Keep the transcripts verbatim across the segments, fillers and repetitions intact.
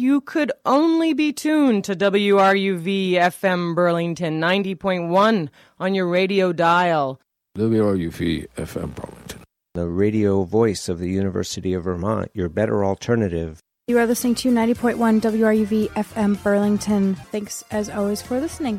you could only be tuned to W R U V F M Burlington ninety point one on your radio dial. W R U V F M Burlington, the radio voice of the University of Vermont, your better alternative. You are listening to ninety point one W R U V F M Burlington. Thanks, as always, for listening.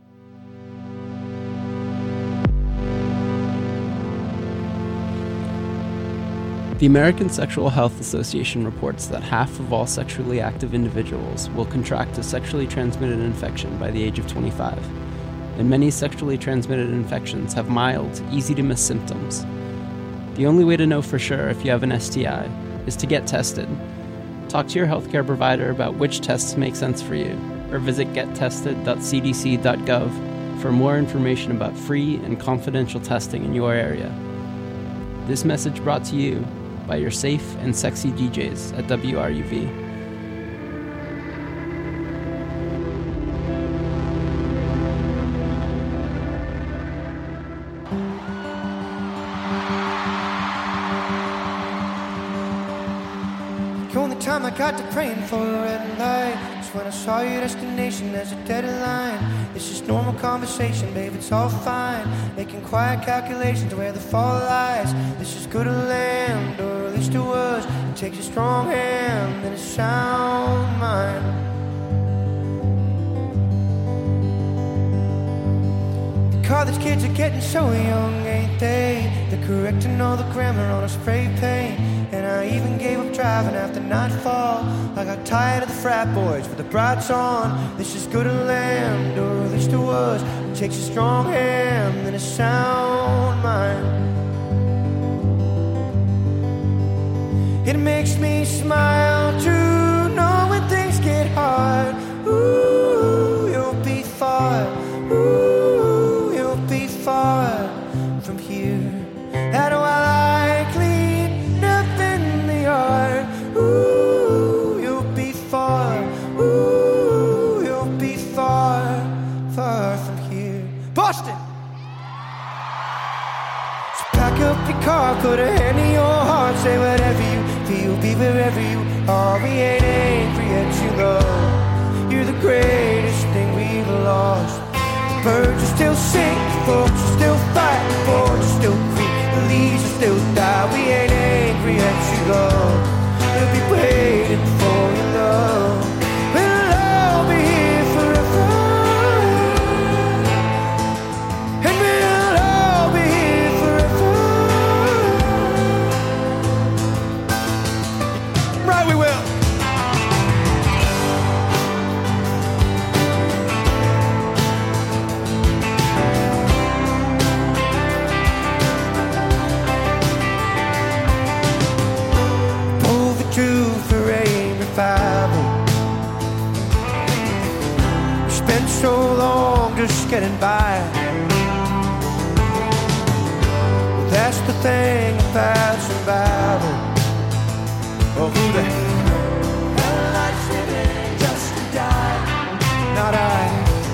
The American Sexual Health Association reports that half of all sexually active individuals will contract a sexually transmitted infection by the age of twenty-five, and many sexually transmitted infections have mild, easy-to-miss symptoms. The only way to know for sure if you have an S T I is to get tested. Talk to your healthcare provider about which tests make sense for you, or visit get tested dot c d c dot gov for more information about free and confidential testing in your area. This message brought to you by your safe and sexy D Js at W R U V. The only time I got to praying for a red light is when I saw your destination as a deadline. It's just normal conversation, babe, it's all fine. Making quiet calculations where the fall lies. This is good to land, or at least it was. It takes a strong hand and a sound mind. The college kids are getting so young, ain't they? They're correcting all the grammar on a spray paint. And I even gave up driving after nightfall. I got tired of the frat boys with the brights on. This is good to land, or at least it was. It takes a strong hand and a sound mind. It makes me smile to know when things get hard. Ooh, you'll be far. Ooh, you'll be far from here. And while I clean up in the yard, ooh, you'll be far. Ooh, you'll be far, far from here. Boston! So pack up your car, put a hand in your heart, say whatever you feel, be wherever you are. We ain't angry at you, love. You're the greatest thing we've lost. The birds are still sing, folks are still fight, the boards are still creep, the leaves will still die. We ain't angry at you, love. We'll be waiting for your love. We'll all be here forever, and we'll all be here forever. Right, we will. Spent so long just getting by. Well, that's the thing about survival. Oh, who the hell likes living just to die? Not I.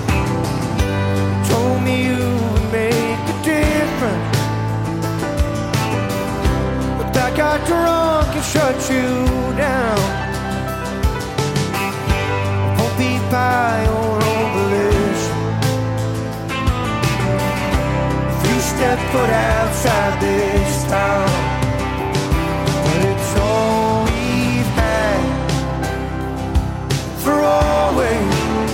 Told me you would make a difference, but I got drunk and shut you down. Be by your own volition. If you step foot outside this town, but it's all we've had for always.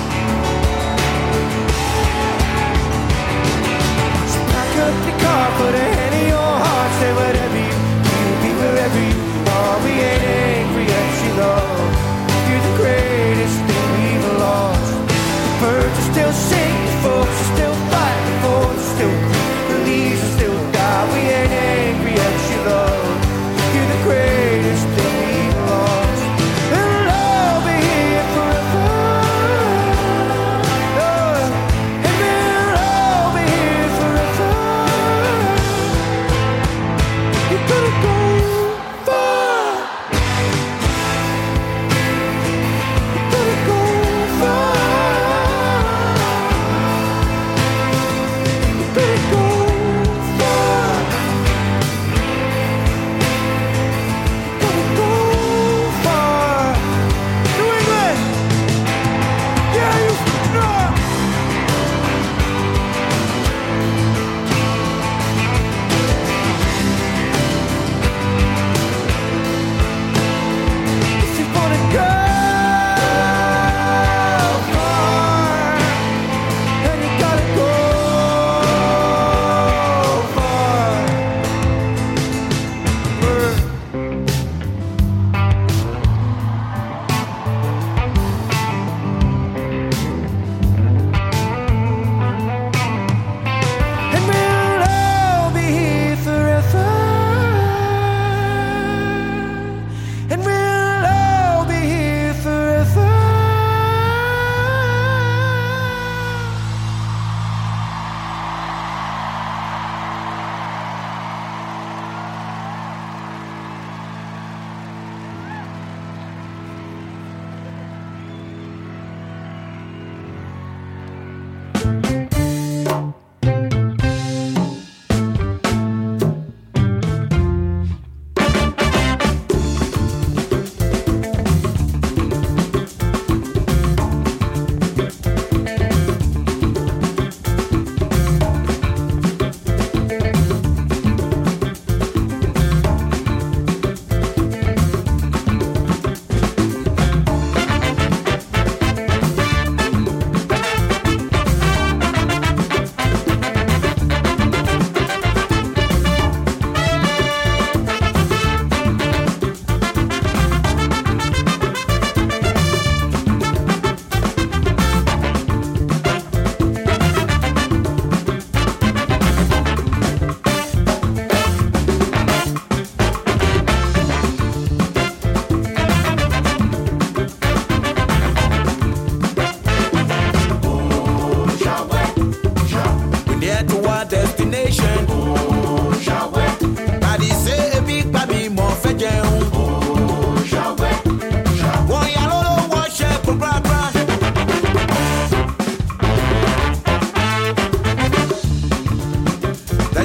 So pack up your car, put a hand in your heart, say whatever you feel, be wherever you are. We ain't angry at you, love. You're the greatest thing we've lost. The birds are still singing, folks are still fighting, the boards are still creep, the leaves are still die. We ain't angry at you, love.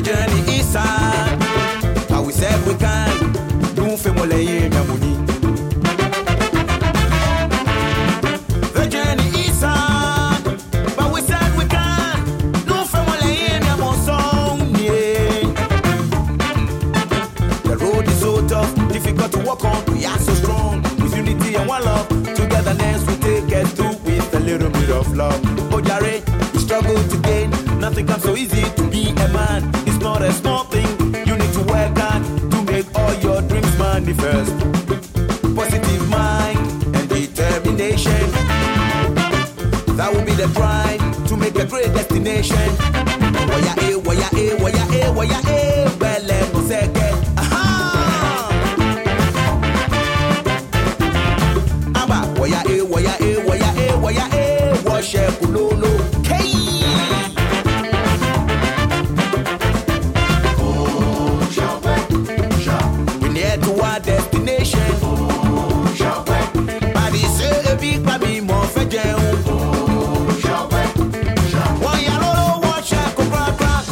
journey is hard, but we said we can. Don't feel more like you, my money. The journey is hard, but we said we can. Don't feel more like you, my song, yeah. The road is so tough, difficult to walk on. We are so strong, with unity and one love. Togetherness we take us through with a little bit of love. Oh, Jare, we struggle to gain. Nothing comes so easy to be a man. It's not a small thing. You need to work hard to make all your dreams manifest. Positive mind and determination. That will be the drive to make a great destination. Waya eh, waya eh, waya eh, waya eh. Well, let me say again. Aha! Aba, waya eh, waya eh, waya eh, waya eh. Wash eh, kulolo. Hey! Destination. Oh, body say a big baby more for jail. Why you don't watch a cobra crack?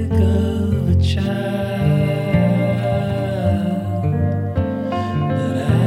But I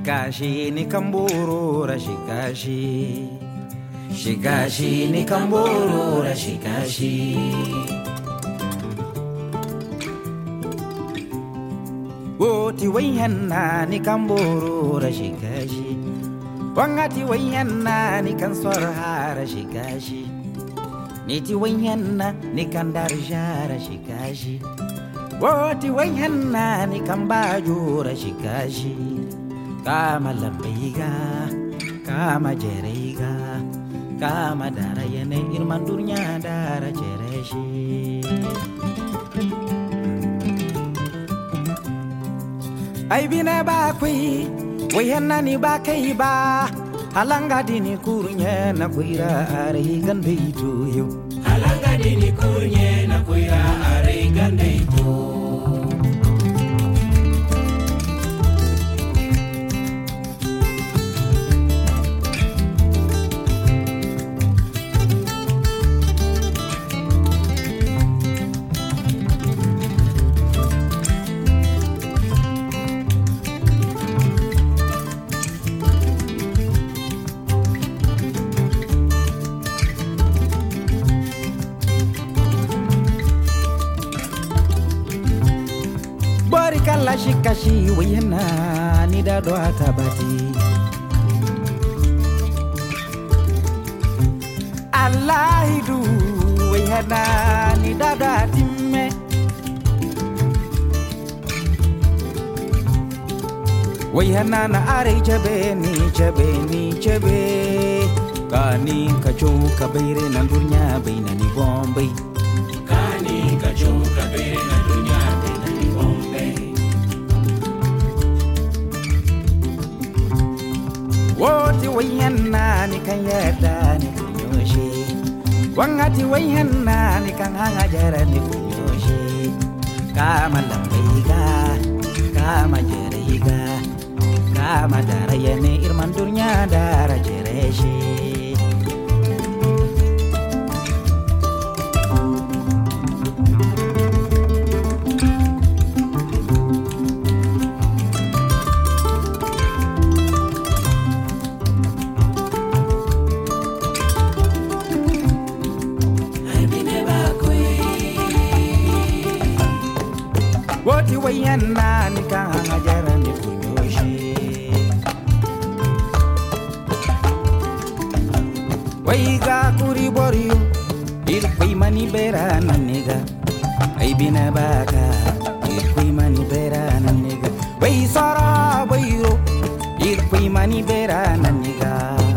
Shikashi ni kamburura shikashi Shikashi ni kamburura shikashi Woti wayhanna ni kamburura shikashi Wangati wayhanna ni kansorhara shikashi Niti wayhanna ni kandarjara shikashi Woti wayhanna ni kambajura shikashi Kama lambiga, kama jereiga, kama dara yene irmandurnya dara jereshi. Ai bina ba kui, wayana ni ba kai ba, halanga dini kurnya na kuira ari gande itu yo. Halanga dini kurnya na kuira ari gande itu. Kala shikashi wayana ni dado atabati Allahidu wayana ni dado atime Wayana na are chabe ni chabe ni chabe Kani kacho kabere na dunya baina ni Bombay Kani kacho kabere na dunya baina ni Bombay Woti wayana ni kanyada ni kunyoshi Wangati wayana ni kanhanga jara ni kunyoshi Kama lambiga, kama jereiga Kama dara yene irmandurnya dara jereshi Woti wayana ni kanga jara ni kunyoshi Waiga kuri borio Irkui mani bera na nega Ay bina baka Irkui mani bera na nega Wai sara wairo Irkui mani bera na nega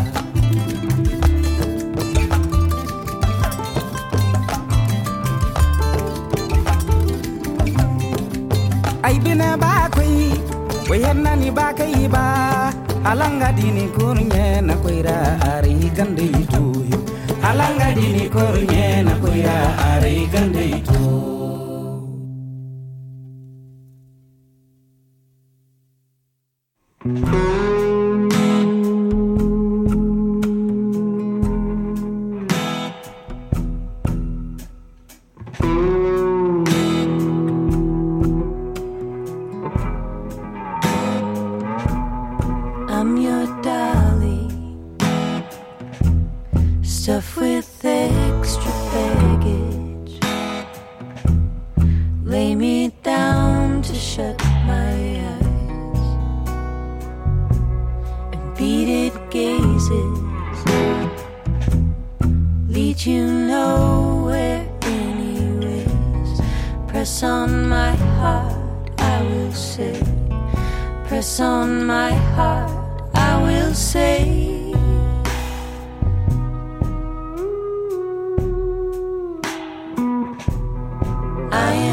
Ay bina ba koi wayana ni ba kai ba Alanga dini kurnya na koira ari gande itu Alanga dini kurnya na koira ari gande itu I'm your dolly, stuffed with extra baggage. Lay me down to shut my eyes and beaded gazes lead you nowhere anyways. Press on my heart, I will say. Press on my heart, I will say.